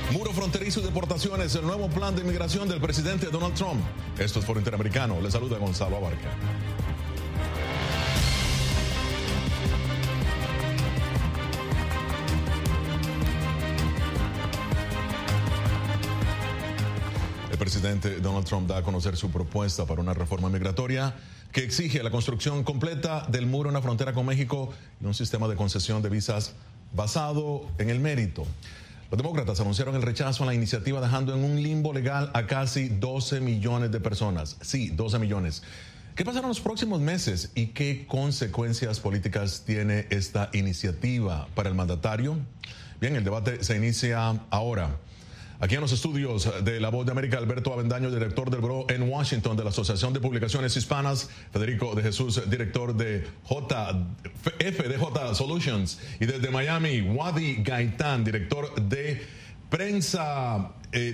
Muro fronterizo y deportaciones, el nuevo plan de inmigración del presidente Donald Trump. Esto es Foro Interamericano. Les saluda Gonzalo Abarca. El presidente Donald Trump da a conocer su propuesta para una reforma migratoria que exige la construcción completa del muro en la frontera con México y un sistema de concesión de visas basado en el mérito. Los demócratas anunciaron el rechazo a la iniciativa, dejando en un limbo legal a casi 12 millones de personas. Sí, 12 millones. ¿Qué pasará en los próximos meses y qué consecuencias políticas tiene esta iniciativa para el mandatario? Bien, el debate se inicia ahora. Aquí en los estudios de La Voz de América, Alberto Avendaño, director del Buró en Washington de la Asociación de Publicaciones Hispanas, Federico de Jesús, director de FDJ Solutions, y desde Miami, Wadi Gaitán, director de prensa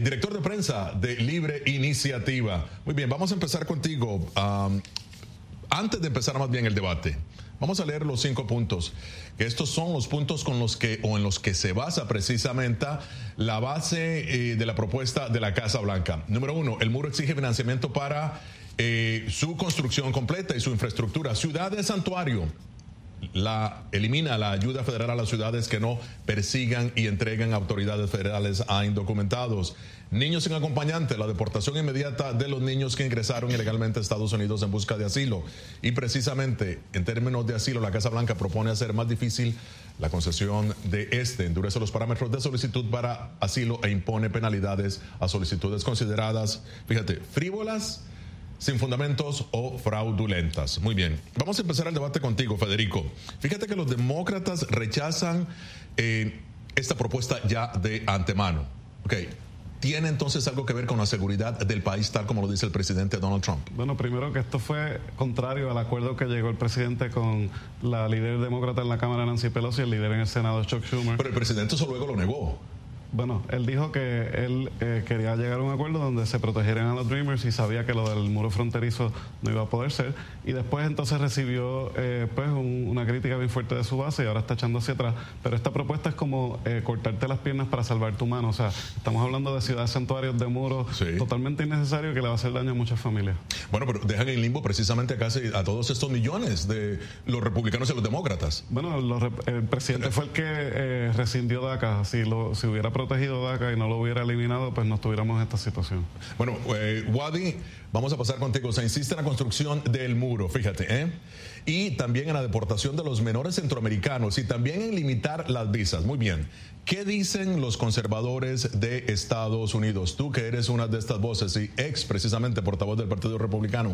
de Libre Iniciativa. Muy bien, vamos a empezar contigo. Antes de empezar más bien el debate, vamos a leer los 5 puntos, que estos son los puntos en los que se basa precisamente la base de la propuesta de la Casa Blanca. Número 1, el muro exige financiamiento para su construcción completa y su infraestructura. Ciudad de santuario. Elimina la ayuda federal a las ciudades que no persigan y entreguen a autoridades federales a indocumentados. Niños sin acompañante, la deportación inmediata de los niños que ingresaron ilegalmente a Estados Unidos en busca de asilo. Y precisamente en términos de asilo, la Casa Blanca propone hacer más difícil la concesión de endurece los parámetros de solicitud para asilo e impone penalidades a solicitudes consideradas, fíjate, frívolas, sin fundamentos o fraudulentas. Muy bien, vamos a empezar el debate contigo, Federico. Fíjate que los demócratas rechazan esta propuesta ya de antemano. Okay. ¿Tiene entonces algo que ver con la seguridad del país, tal como lo dice el presidente Donald Trump? Bueno, primero que esto fue contrario al acuerdo que llegó el presidente con la líder demócrata en la Cámara, Nancy Pelosi, y el líder en el Senado, Chuck Schumer. Pero el presidente eso luego lo negó. Bueno, él dijo que él quería llegar a un acuerdo donde se protegieran a los Dreamers y sabía que lo del muro fronterizo no iba a poder ser. Y después entonces recibió una crítica bien fuerte de su base y ahora está echando hacia atrás. Pero esta propuesta es como cortarte las piernas para salvar tu mano. O sea, estamos hablando de ciudades santuarios, de muros, sí, totalmente innecesario, que le va a hacer daño a muchas familias. Bueno, pero dejan en limbo precisamente a todos estos millones de los republicanos y los demócratas. Bueno, el presidente fue el que rescindió DACA. Si hubiera protegido DACA y no lo hubiera eliminado, pues no estuviéramos en esta situación. Bueno, Wadi, vamos a pasar contigo. Se insiste en la construcción del muro, fíjate, y también en la deportación de los menores centroamericanos y también en limitar las visas. Muy bien. ¿Qué dicen los conservadores de Estados Unidos? Tú que eres una de estas voces y precisamente portavoz del Partido Republicano.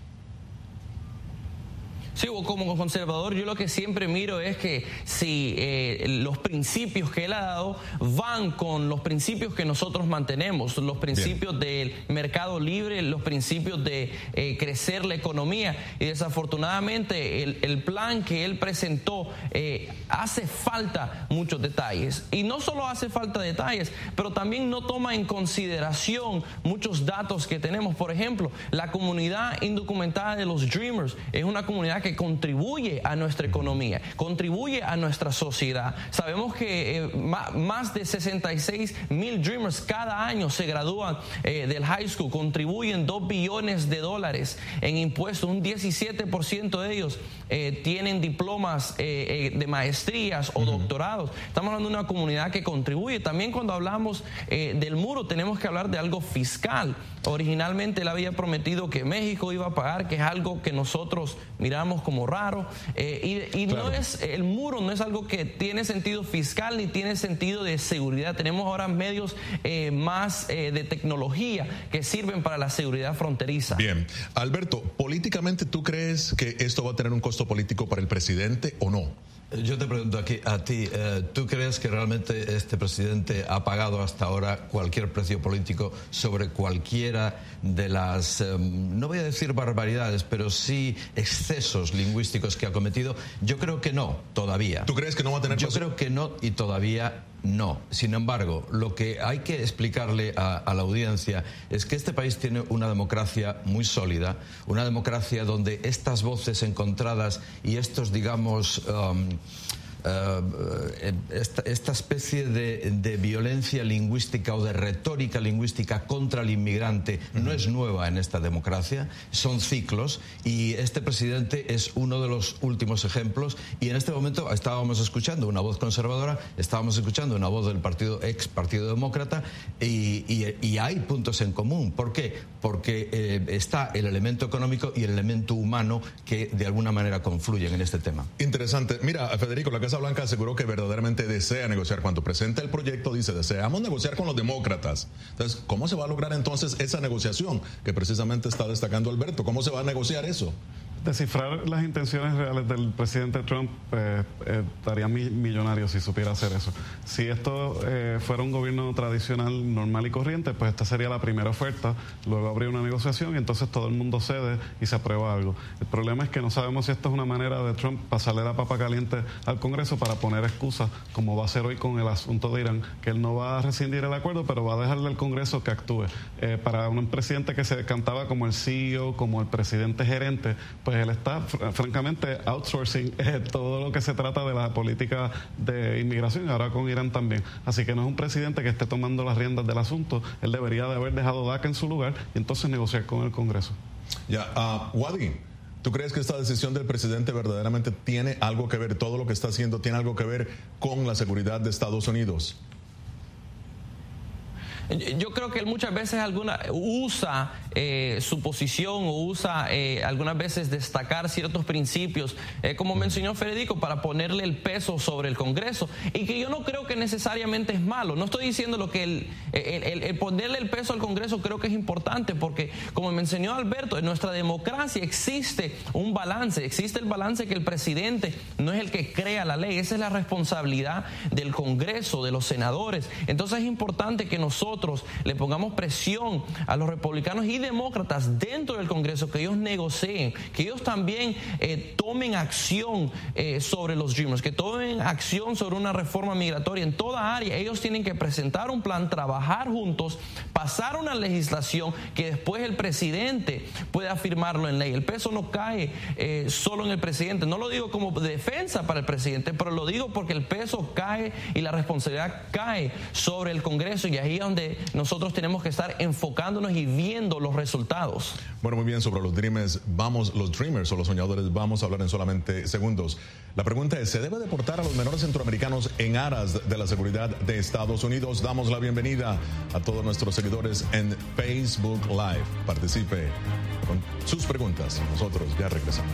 Sí, como conservador yo lo que siempre miro es que si los principios que él ha dado van con los principios que nosotros mantenemos, los principios del mercado libre, los principios de crecer la economía, y desafortunadamente el plan que él presentó hace falta muchos detalles, y no solo hace falta detalles, pero también no toma en consideración muchos datos que tenemos. Por ejemplo, la comunidad indocumentada de los Dreamers es una comunidad que contribuye a nuestra economía, contribuye a nuestra sociedad. Sabemos que más de 66,000 Dreamers cada año se gradúan del high school, contribuyen $2 billones en impuestos, un 17% de ellos tienen diplomas de maestrías o doctorados. Estamos hablando de una comunidad que contribuye. También cuando hablamos del muro tenemos que hablar de algo fiscal. Originalmente él había prometido que México iba a pagar, que es algo que nosotros miramos como raro, y claro, el muro no es algo que tiene sentido fiscal ni tiene sentido de seguridad. Tenemos ahora medios más de tecnología que sirven para la seguridad fronteriza. Bien, Alberto, políticamente, ¿tú crees que esto va a tener un costo político para el presidente o no? Yo te pregunto aquí a ti, ¿tú crees que realmente este presidente ha pagado hasta ahora cualquier precio político sobre cualquiera de las, no voy a decir barbaridades, pero sí excesos lingüísticos que ha cometido? Yo creo que no, todavía. ¿Tú crees que no va a tener Yo creo que no, y todavía no. Sin embargo, lo que hay que explicarle a la audiencia es que este país tiene una democracia muy sólida, una democracia donde estas voces encontradas y estos, digamos, esta especie de violencia lingüística o de retórica lingüística contra el inmigrante no es nueva en esta democracia, son ciclos, y este presidente es uno de los últimos ejemplos. Y en este momento estábamos escuchando una voz conservadora, estábamos escuchando una voz del ex Partido Demócrata, y hay puntos en común. ¿Por qué? Porque está el elemento económico y el elemento humano que de alguna manera confluyen en este tema. Interesante. Mira, Federico, la Casa Blanca aseguró que verdaderamente desea negociar. Cuando presenta el proyecto dice, deseamos negociar con los demócratas. Entonces, ¿cómo se va a lograr entonces esa negociación que precisamente está destacando Alberto? ¿Cómo se va a negociar eso? Descifrar las intenciones reales del presidente Trump estaría millonario si supiera hacer eso. Si esto fuera un gobierno tradicional, normal y corriente, pues esta sería la primera oferta, luego habría una negociación y entonces todo el mundo cede y se aprueba algo. El problema es que no sabemos si esto es una manera de Trump pasarle la papa caliente al Congreso para poner excusas, como va a hacer hoy con el asunto de Irán, que él no va a rescindir el acuerdo, pero va a dejarle al Congreso que actúe. Para un presidente que se cantaba como el CEO, como el presidente gerente, pues él está francamente outsourcing todo lo que se trata de la política de inmigración, ahora con Irán también. Así que no es un presidente que esté tomando las riendas del asunto. Él debería de haber dejado DACA en su lugar y entonces negociar con el Congreso. Wadi, ¿tú crees que esta decisión del presidente verdaderamente tiene algo que ver, todo lo que está haciendo tiene algo que ver con la seguridad de Estados Unidos? Yo creo que él muchas veces usa su posición o usa algunas veces destacar ciertos principios, como mencionó Federico, para ponerle el peso sobre el Congreso, y que yo no creo que necesariamente es malo. No estoy diciendo lo que el ponerle el peso al Congreso creo que es importante, porque como mencionó Alberto, en nuestra democracia existe un balance, existe el balance que el presidente no es el que crea la ley, esa es la responsabilidad del Congreso, de los senadores. Entonces es importante que nosotros le pongamos presión a los republicanos y demócratas dentro del Congreso, que ellos negocien, que ellos también tomen acción sobre los Dreamers, que tomen acción sobre una reforma migratoria en toda área. Ellos tienen que presentar un plan, trabajar juntos, pasar una legislación que después el presidente pueda firmarlo en ley. El peso no cae solo en el presidente. No lo digo como defensa para el presidente, pero lo digo porque el peso cae y la responsabilidad cae sobre el Congreso, y ahí es donde nosotros tenemos que estar enfocándonos y viendo los resultados. Bueno, muy bien, sobre los Dreamers o los soñadores vamos a hablar en solamente segundos. La pregunta es, ¿se debe deportar a los menores centroamericanos en aras de la seguridad de Estados Unidos? Damos la bienvenida a todos nuestros seguidores en Facebook Live. Participe con sus preguntas. Nosotros ya regresamos.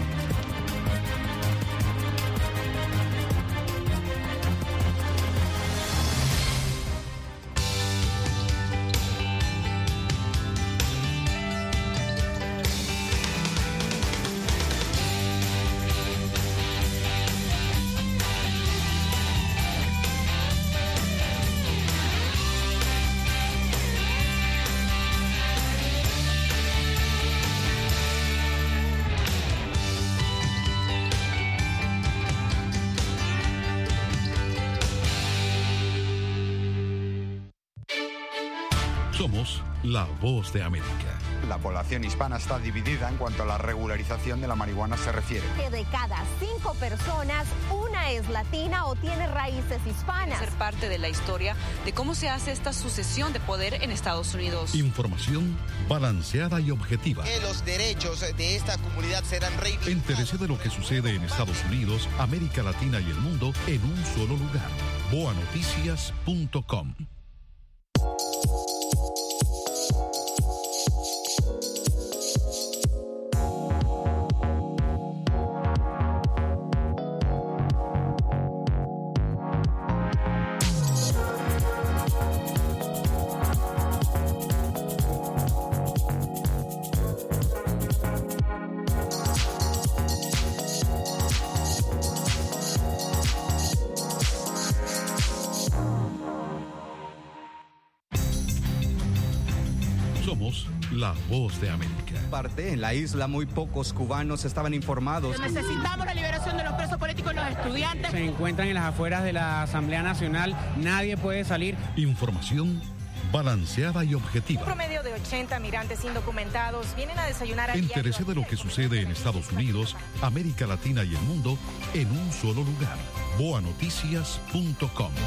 Somos la voz de América. La población hispana está dividida en cuanto a la regularización de la marihuana se refiere. Que de cada 5 personas, una es latina o tiene raíces hispanas. Ser parte de la historia de cómo se hace esta sucesión de poder en Estados Unidos. Información balanceada y objetiva. Que los derechos de esta comunidad serán reivindicados. Entérese de lo que sucede en Estados Unidos, América Latina y el mundo en un solo lugar. boanoticias.com. Somos la voz de América. En la isla muy pocos cubanos estaban informados. Necesitamos la liberación de los presos políticos y los estudiantes. Se encuentran en las afueras de la Asamblea Nacional, nadie puede salir. Información balanceada y objetiva. Un promedio de 80 migrantes indocumentados vienen a desayunar a Entérese de lo que sucede en Estados Unidos, América Latina y el mundo en un solo lugar. boanoticias.com.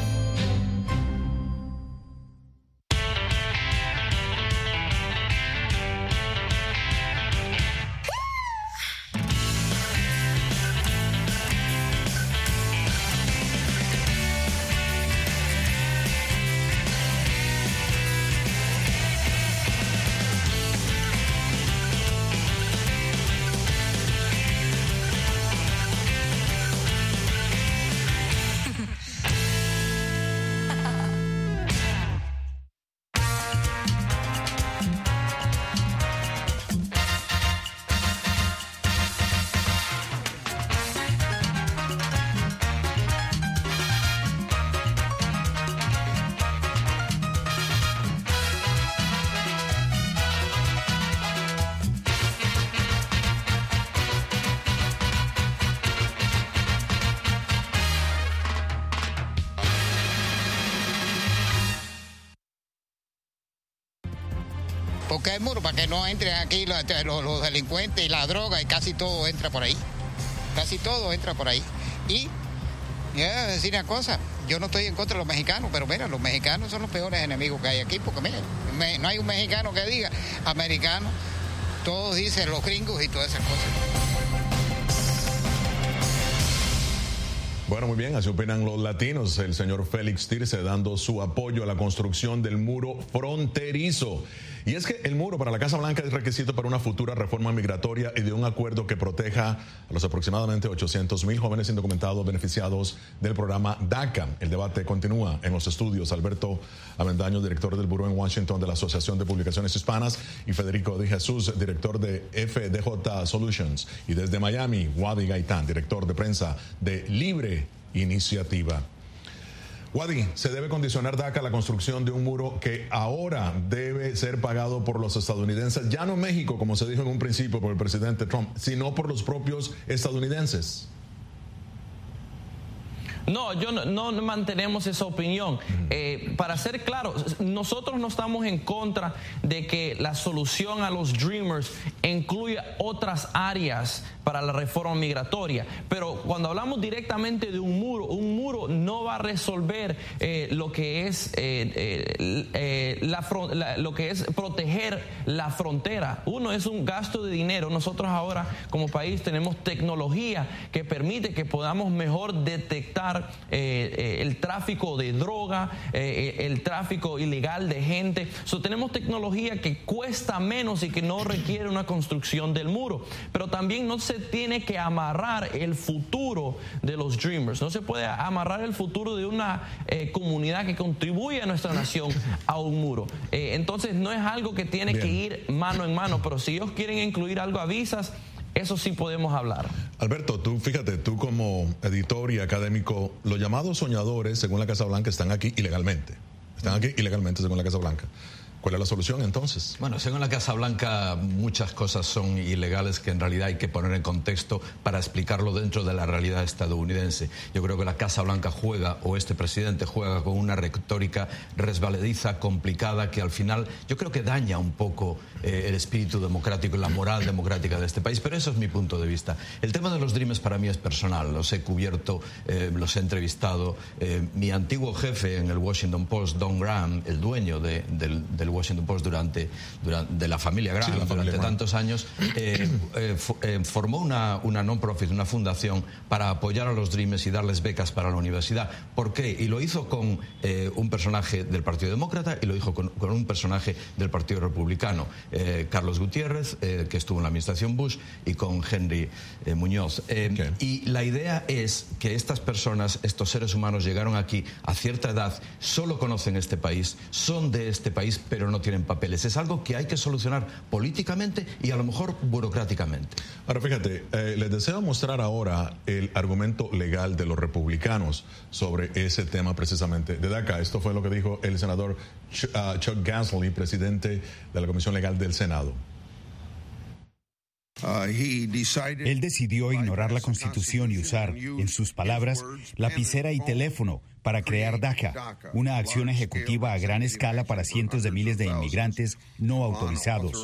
Porque hay muro para que no entren aquí los delincuentes y la droga, y casi todo entra por ahí. Casi todo entra por ahí. Y voy a decir una cosa, yo no estoy en contra de los mexicanos, pero mira, los mexicanos son los peores enemigos que hay aquí, porque mira, no hay un mexicano que diga americano, todos dicen los gringos y todas esas cosas. Bueno, muy bien, así opinan los latinos. El señor Félix Tirce dando su apoyo a la construcción del muro fronterizo. Y es que el muro para la Casa Blanca es requisito para una futura reforma migratoria y de un acuerdo que proteja a los aproximadamente 800,000 jóvenes indocumentados beneficiados del programa DACA. El debate continúa en los estudios. Alberto Avendaño, director del Buró en Washington de la Asociación de Publicaciones Hispanas, y Federico de Jesús, director de FDJ Solutions. Y desde Miami, Wadi Gaitán, director de prensa de Libre Iniciativa. Wadi, ¿se debe condicionar DACA a la construcción de un muro que ahora debe ser pagado por los estadounidenses, ya no México, como se dijo en un principio por el presidente Trump, sino por los propios estadounidenses? No, no mantenemos esa opinión. Para ser claro, nosotros no estamos en contra de que la solución a los Dreamers incluya otras áreas para la reforma migratoria. Pero cuando hablamos directamente de un muro no va a resolver lo que es lo que es proteger la frontera. Uno, es un gasto de dinero. Nosotros ahora como país tenemos tecnología que permite que podamos mejor detectar el tráfico de droga, el tráfico ilegal de gente. Tenemos tecnología que cuesta menos y que no requiere una construcción del muro. Pero también no se tiene que amarrar el futuro de los Dreamers. No se puede amarrar el futuro de una comunidad que contribuye a nuestra nación a un muro. Entonces no es algo que tiene que ir mano en mano, pero si ellos quieren incluir algo a visas, eso sí podemos hablar. Alberto, fíjate, tú como editor y académico, los llamados soñadores, según la Casa Blanca, están aquí ilegalmente. Están aquí ilegalmente, según la Casa Blanca. ¿Cuál es la solución entonces? Bueno, según la Casa Blanca, muchas cosas son ilegales que en realidad hay que poner en contexto para explicarlo dentro de la realidad estadounidense. Yo creo que la Casa Blanca juega, o este presidente juega, con una retórica resbaladiza, complicada, que al final yo creo que daña un poco el espíritu democrático y la moral democrática de este país. Pero eso es mi punto de vista. El tema de los Dreamers para mí es personal. Los he cubierto, los he entrevistado. Mi antiguo jefe en el Washington Post, Don Graham, el dueño del Washington Post de la familia Graham, durante tantos años, formó una non-profit, una fundación para apoyar a los Dreamers y darles becas para la universidad. ¿Por qué? Y lo hizo con un personaje del Partido Demócrata y lo hizo con un personaje del Partido Republicano, Carlos Gutiérrez, que estuvo en la administración Bush, y con Henry Muñoz. Y la idea es que estas personas, estos seres humanos, llegaron aquí a cierta edad, solo conocen este país, son de este país, pero no tienen papeles. Es algo que hay que solucionar políticamente y a lo mejor burocráticamente. Ahora fíjate, les deseo mostrar ahora el argumento legal de los republicanos sobre ese tema precisamente de DACA. Esto fue lo que dijo el senador Chuck Grassley, presidente de la Comisión Legal del Senado. Él decidió ignorar la Constitución y usar, en sus palabras, lapicera y teléfono para crear DACA, una acción ejecutiva a gran escala para cientos de miles de inmigrantes no autorizados.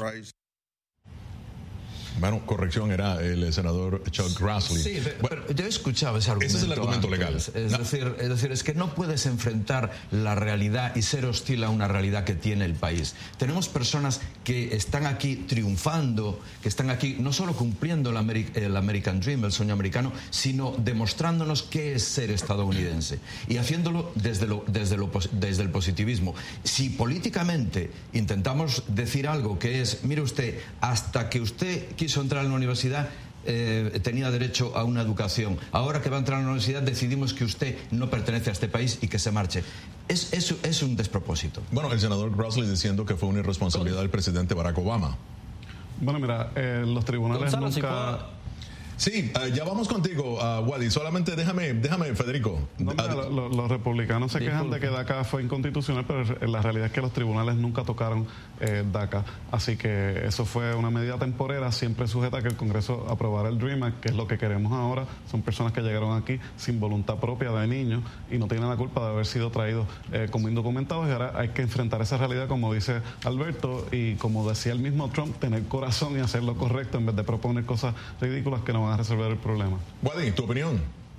Bueno, corrección, era el senador Chuck Grassley. Sí, pero yo he escuchado ese argumento. Ese es el argumento antes. legal. Es que no puedes enfrentar la realidad y ser hostil a una realidad que tiene el país. Tenemos personas que están aquí triunfando, que están aquí no solo cumpliendo el American Dream, el sueño americano, sino demostrándonos qué es ser estadounidense y haciéndolo desde el positivismo. Si políticamente intentamos decir algo que es, mire usted, hasta que usted quiso entrar en la universidad tenía derecho a una educación. Ahora que va a entrar a la universidad decidimos que usted no pertenece a este país y que se marche. Es un despropósito. Bueno, el senador Grassley diciendo que fue una irresponsabilidad del presidente Barack Obama. Bueno, mira, los tribunales Gonzalo, Sí, ya vamos contigo, Wadi. Solamente déjame, Federico. No, mira, los republicanos se quejan de que DACA fue inconstitucional, pero la realidad es que los tribunales nunca tocaron DACA. Así que eso fue una medida temporera, siempre sujeta a que el Congreso aprobara el DREAM Act, que es lo que queremos ahora. Son personas que llegaron aquí sin voluntad propia de niños y no tienen la culpa de haber sido traídos como indocumentados. Y ahora hay que enfrentar esa realidad, como dice Alberto, y como decía el mismo Trump, tener corazón y hacer lo correcto en vez de proponer cosas ridículas que no van a resolver el problema. Wadi, ¿tu opinión?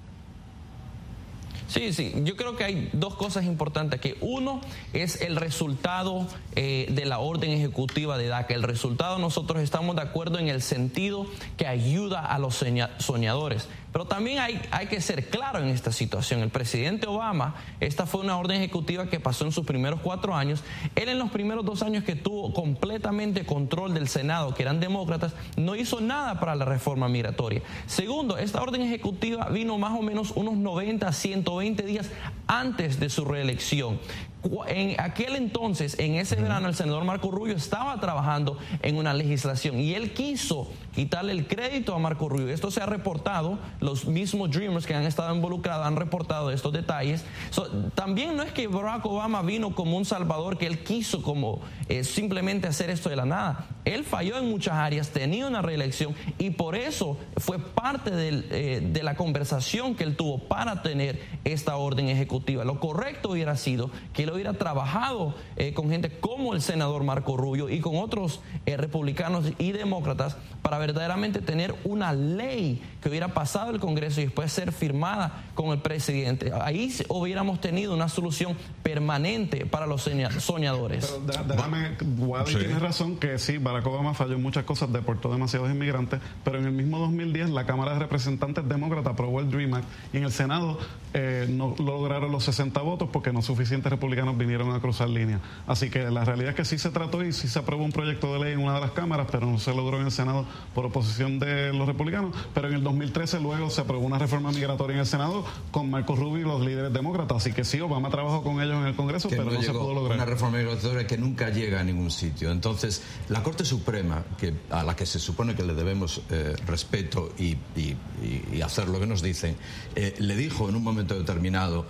Sí, yo creo que hay dos cosas importantes aquí. Uno es el resultado de la orden ejecutiva de DACA. El resultado, nosotros estamos de acuerdo en el sentido que ayuda a los soñadores. Pero también hay que ser claro en esta situación. El presidente Obama, esta fue una orden ejecutiva que pasó en sus primeros 4 años. Él en los primeros 2 años que tuvo completamente control del Senado, que eran demócratas, no hizo nada para la reforma migratoria. Segundo, esta orden ejecutiva vino más o menos unos 90 a 120 días antes de su reelección. En aquel entonces, en ese verano, el senador Marco Rubio estaba trabajando en una legislación y él quiso quitarle el crédito a Marco Rubio. Esto se ha reportado, los mismos Dreamers que han estado involucrados han reportado estos detalles. También no es que Barack Obama vino como un salvador, que él quiso como simplemente hacer esto de la nada. Él falló en muchas áreas, tenía una reelección y por eso fue parte de la conversación que él tuvo para tener esta orden ejecutiva. Lo correcto hubiera sido que él hubiera trabajado con gente como el senador Marco Rubio y con otros republicanos y demócratas para verdaderamente tener una ley que hubiera pasado el Congreso y después ser firmada con el presidente. Ahí hubiéramos tenido una solución permanente para los soñadores. Pero déjame, Wadi tiene razón que sí, Barack Obama falló en muchas cosas, deportó demasiados inmigrantes, pero en el mismo 2010 la Cámara de Representantes demócrata aprobó el DREAM Act y en el Senado no lograron los 60 votos porque no suficientes republicanos vinieron a cruzar línea. Así que la realidad es que sí se trató y sí se aprobó un proyecto de ley en una de las cámaras, pero no se logró en el Senado por oposición de los republicanos. Pero en el 2013 luego se aprobó una reforma migratoria en el Senado con Marco Rubio y los líderes demócratas. Así que sí, Obama trabajó con ellos en el Congreso, pero no se pudo lograr. Una reforma migratoria que nunca llega a ningún sitio. Entonces, la Corte Suprema, a la que se supone que le debemos respeto y hacer lo que nos dicen, le dijo en un momento determinado,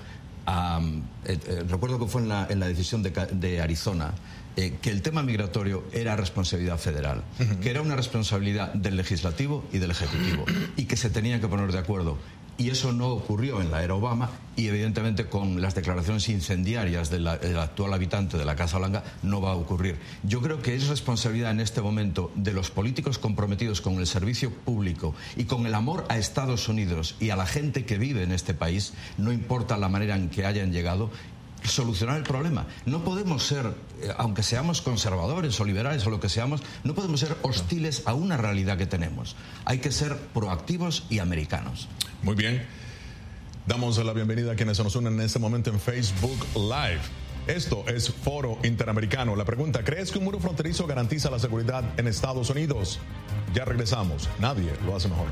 recuerdo que fue en la decisión de Arizona, que el tema migratorio era responsabilidad federal, que era una responsabilidad del legislativo y del ejecutivo y que se tenían que poner de acuerdo. Y eso no ocurrió en la era Obama y evidentemente con las declaraciones incendiarias del actual habitante de la Casa Blanca no va a ocurrir. Yo creo que es responsabilidad en este momento de los políticos comprometidos con el servicio público y con el amor a Estados Unidos y a la gente que vive en este país, no importa la manera en que hayan llegado, solucionar el problema. No podemos ser, aunque seamos conservadores o liberales o lo que seamos, no podemos ser hostiles a una realidad que tenemos. Hay que ser proactivos y americanos. Muy bien. Damos la bienvenida a quienes se nos unen en este momento en Facebook Live. Esto es Foro Interamericano. La pregunta, ¿crees que un muro fronterizo garantiza la seguridad en Estados Unidos? Ya regresamos. Nadie lo hace mejor.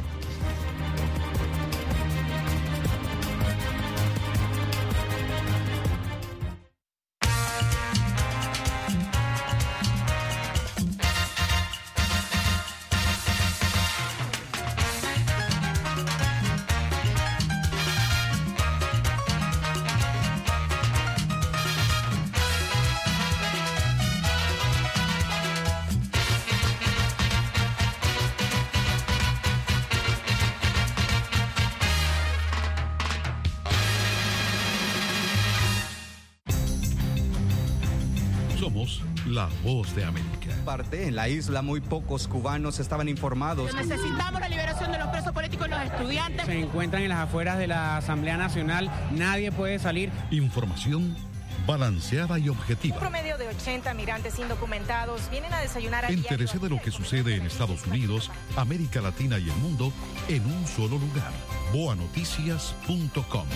Somos la voz de América. En la isla muy pocos cubanos estaban informados. Necesitamos la liberación de los presos políticos y los estudiantes. Se encuentran en las afueras de la Asamblea Nacional. Nadie puede salir. Información balanceada y objetiva. Un promedio de 80 migrantes indocumentados vienen a desayunar. Entérese de lo que sucede en Estados Unidos, América Latina y el mundo en un solo lugar. boanoticias.com.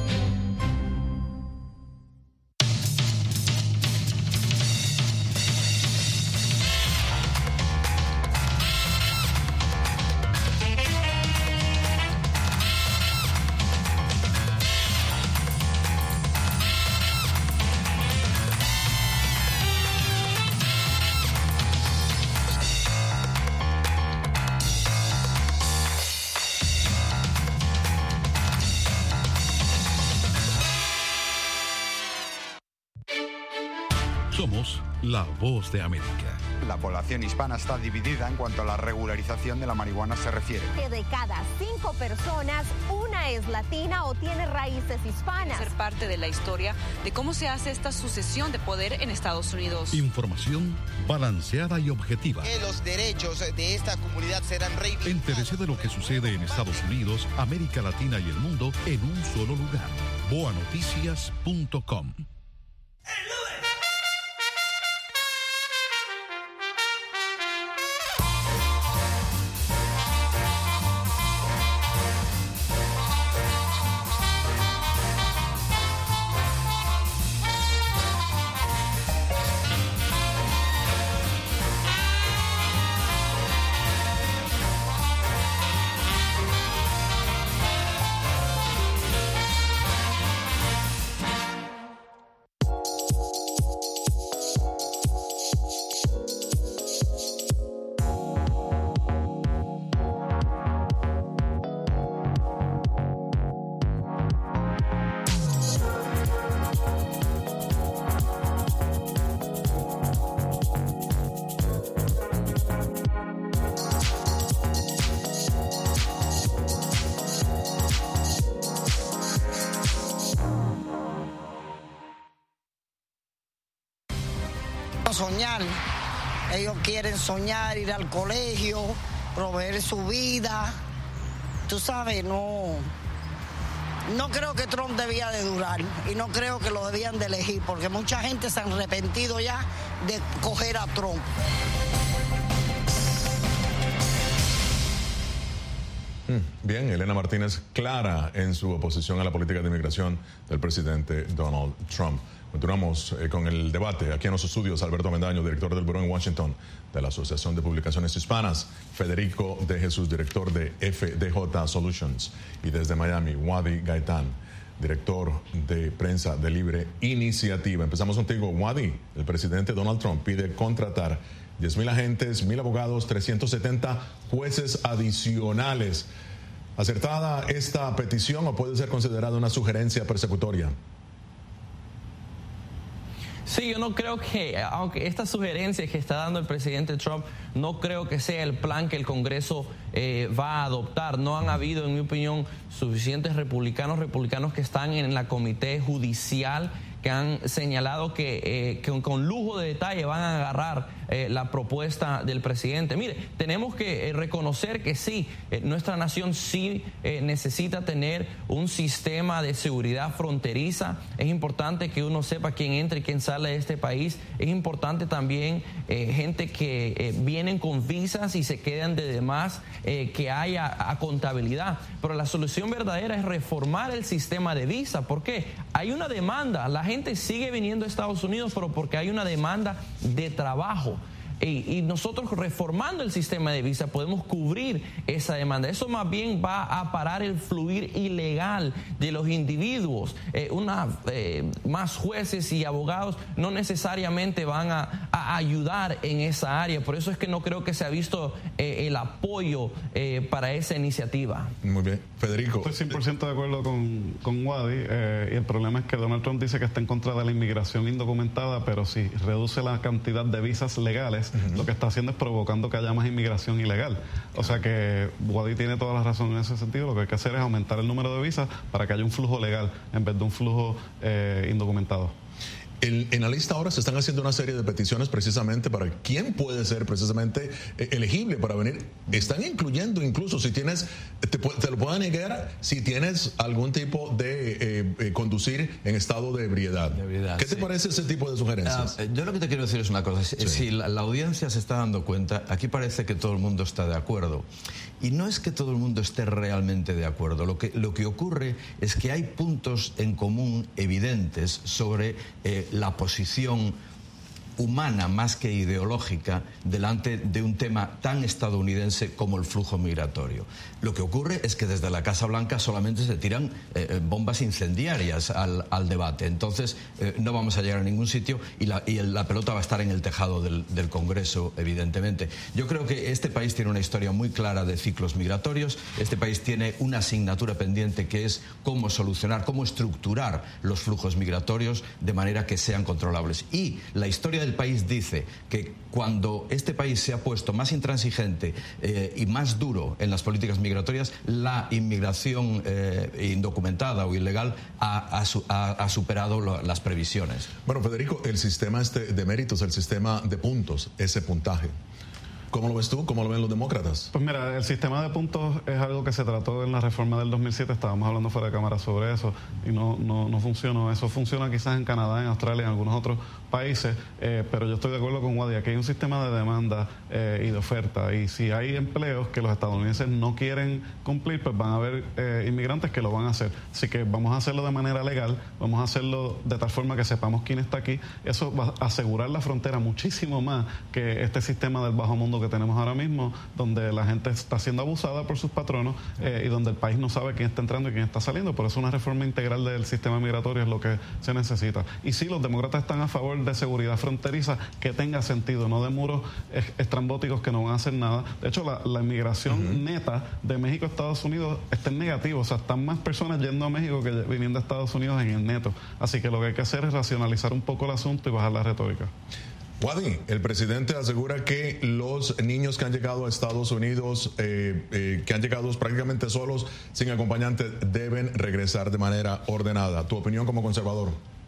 Somos la voz de América. La población hispana está dividida en cuanto a la regularización de la marihuana se refiere. Que de cada 5 personas, una es latina o tiene raíces hispanas. Ser parte de la historia de cómo se hace esta sucesión de poder en Estados Unidos. Información balanceada y objetiva. Que los derechos de esta comunidad serán reivindicados. Entérese de lo que sucede en Estados Unidos, América Latina y el mundo en un solo lugar. boanoticias.com. Soñar, ellos quieren soñar, ir al colegio, proveer su vida, tú sabes, no creo que Trump debía de durar y no creo que lo debían de elegir porque mucha gente se han arrepentido ya de coger a Trump. Bien, Elena Martínez clara en su oposición a la política de inmigración del presidente Donald Trump. Continuamos con el debate aquí en los estudios. Alberto Mendaño, director del Buró en Washington de la Asociación de Publicaciones Hispanas. Federico de Jesús, director de FDJ Solutions. Y desde Miami, Wadi Gaitán, director de prensa de Libre Iniciativa. Empezamos contigo, Wadi. El presidente Donald Trump pide contratar 10,000 agentes, 1,000 abogados, 370 jueces adicionales. ¿Acertada esta petición o puede ser considerada una sugerencia persecutoria? Sí, yo no creo que, aunque esta sugerencia que está dando el presidente Trump, no creo que sea el plan que el Congreso va a adoptar. No han habido, en mi opinión, suficientes republicanos que están en la comité judicial que han señalado que con lujo de detalle van a agarrar la propuesta del presidente. Mire, tenemos que reconocer que sí, nuestra nación sí necesita tener un sistema de seguridad fronteriza. Es importante que uno sepa quién entra y quién sale de este país. Es importante también gente que vienen con visas y se quedan de demás, que haya contabilidad. Pero la solución verdadera es reformar el sistema de visa. ¿Por qué? Hay una demanda. La gente sigue viniendo a Estados Unidos, pero porque hay una demanda de trabajo. Y nosotros reformando el sistema de visa podemos cubrir esa demanda. Eso más bien va a parar el fluir ilegal de los individuos. Más jueces y abogados no necesariamente van a ayudar en esa área. Por eso es que no creo que se ha visto el apoyo para esa iniciativa. Muy bien. Federico. Estoy 100% de acuerdo con Wadi. Y el problema es que Donald Trump dice que está en contra de la inmigración indocumentada, pero si reduce la cantidad de visas legales, lo que está haciendo es provocando que haya más inmigración ilegal. O sea que Wadi tiene toda la razón en ese sentido. Lo que hay que hacer es aumentar el número de visas para que haya un flujo legal en vez de un flujo indocumentado. en la lista ahora se están haciendo una serie de peticiones precisamente para quién puede ser precisamente elegible para venir. Están incluyendo incluso si tienes, te lo pueden negar si tienes algún tipo de conducir en estado de ebriedad. ¿Qué te parece ese tipo de sugerencias? Yo lo que te quiero decir es una cosa. Si la audiencia se está dando cuenta, aquí parece que todo el mundo está de acuerdo. Y no es que todo el mundo esté realmente de acuerdo. Lo que ocurre es que hay puntos en común evidentes sobre la posición humana más que ideológica delante de un tema tan estadounidense como el flujo migratorio. Lo que ocurre es que desde la Casa Blanca solamente se tiran bombas incendiarias al debate. Entonces no vamos a llegar a ningún sitio y la pelota va a estar en el tejado del Congreso, evidentemente. Yo creo que este país tiene una historia muy clara de ciclos migratorios. Este país tiene una asignatura pendiente que es cómo solucionar, cómo estructurar los flujos migratorios de manera que sean controlables. Y la historia del país dice que cuando este país se ha puesto más intransigente y más duro en las políticas migratorias, la inmigración indocumentada o ilegal ha superado las previsiones. Bueno, Federico, el sistema de méritos, el sistema de puntos, ese puntaje, ¿cómo lo ves tú? ¿Cómo lo ven los demócratas? Pues mira, el sistema de puntos es algo que se trató en la reforma del 2007, estábamos hablando fuera de cámara sobre eso y no funcionó. Eso funciona quizás en Canadá, en Australia, en algunos otros países, pero yo estoy de acuerdo con Wadi, aquí hay un sistema de demanda y de oferta, y si hay empleos que los estadounidenses no quieren cumplir, pues van a haber inmigrantes que lo van a hacer. Así que vamos a hacerlo de manera legal, vamos a hacerlo de tal forma que sepamos quién está aquí. Eso va a asegurar la frontera muchísimo más que este sistema del bajo mundo que tenemos ahora mismo, donde la gente está siendo abusada por sus patronos y donde el país no sabe quién está entrando y quién está saliendo. Por eso una reforma integral del sistema migratorio es lo que se necesita. Y sí, los demócratas están a favor de seguridad fronteriza que tenga sentido, no de muros estrambóticos que no van a hacer nada. De hecho, la inmigración neta de México a Estados Unidos está en negativo, o sea, están más personas yendo a México que viniendo a Estados Unidos en el neto. Así que lo que hay que hacer es racionalizar un poco el asunto y bajar la retórica. Wadi, el presidente asegura que los niños que han llegado a Estados Unidos, que han llegado prácticamente solos, sin acompañante, deben regresar de manera ordenada. ¿Tu opinión como conservador?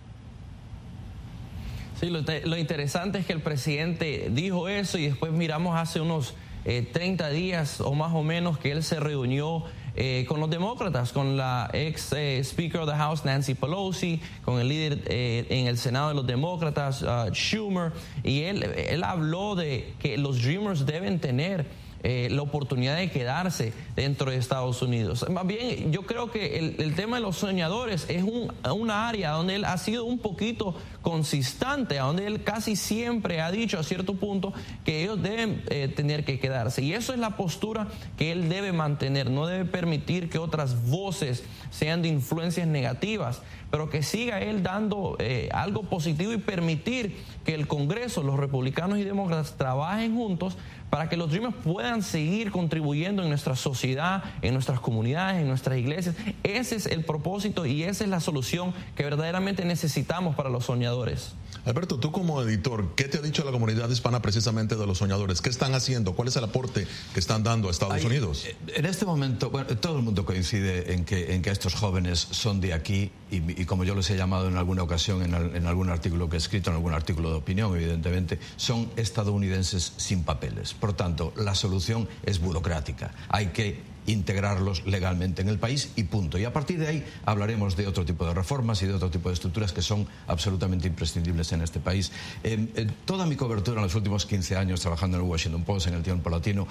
Sí, lo interesante es que el presidente dijo eso y después miramos hace unos 30 días o más o menos que él se reunió con los demócratas, con la ex Speaker of the House Nancy Pelosi, con el líder en el Senado de los demócratas Schumer, y él habló de que los Dreamers deben tener la oportunidad de quedarse dentro de Estados Unidos. Más bien, yo creo que el tema de los soñadores es una área donde él ha sido un poquito consistente, donde él casi siempre ha dicho a cierto punto que ellos deben tener que quedarse. Y eso es la postura que él debe mantener. No debe permitir que otras voces sean de influencias negativas, pero que siga él dando algo positivo y permitir que el Congreso, los republicanos y demócratas trabajen juntos para que los Dreamers puedan seguir contribuyendo en nuestra sociedad, en nuestras comunidades, en nuestras iglesias. Ese es el propósito y esa es la solución que verdaderamente necesitamos para los soñadores. Alberto, tú como editor, ¿qué te ha dicho la comunidad hispana precisamente de los soñadores? ¿Qué están haciendo? ¿Cuál es el aporte que están dando a Estados Unidos? En este momento, bueno, todo el mundo coincide en que estos jóvenes son de aquí y como yo les he llamado en alguna ocasión, en algún artículo que he escrito, en algún artículo de opinión, evidentemente, son estadounidenses sin papeles. Por tanto, la solución es burocrática. Hay que integrarlos legalmente en el país y punto. Y a partir de ahí hablaremos de otro tipo de reformas y de otro tipo de estructuras que son absolutamente imprescindibles en este país. Toda mi cobertura en los últimos 15 años trabajando en el Washington Post, en el Tiempo Latino,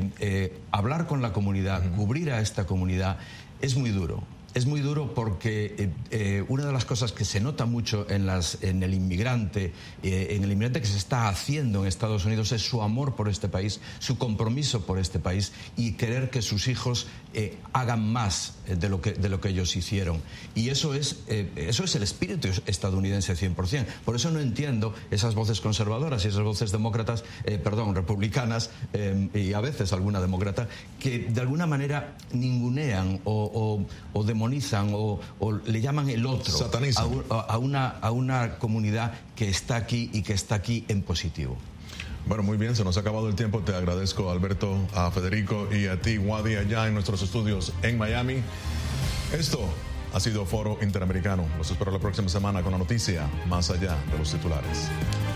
hablar con la comunidad, cubrir a esta comunidad es muy duro. Es muy duro porque una de las cosas que se nota mucho en el inmigrante que se está haciendo en Estados Unidos es su amor por este país, su compromiso por este país y querer que sus hijos hagan más de lo que ellos hicieron. Y eso es el espíritu estadounidense 100%. Por eso no entiendo esas voces conservadoras y esas voces demócratas, republicanas y a veces alguna demócrata, que de alguna manera ningunean o demonizan o le llaman el otro a una comunidad que está aquí y que está aquí en positivo. Bueno, muy bien, se nos ha acabado el tiempo. Te agradezco, Alberto, a Federico y a ti, Wadi, allá en nuestros estudios en Miami. Esto ha sido Foro Interamericano. Los espero la próxima semana con la noticia más allá de los titulares.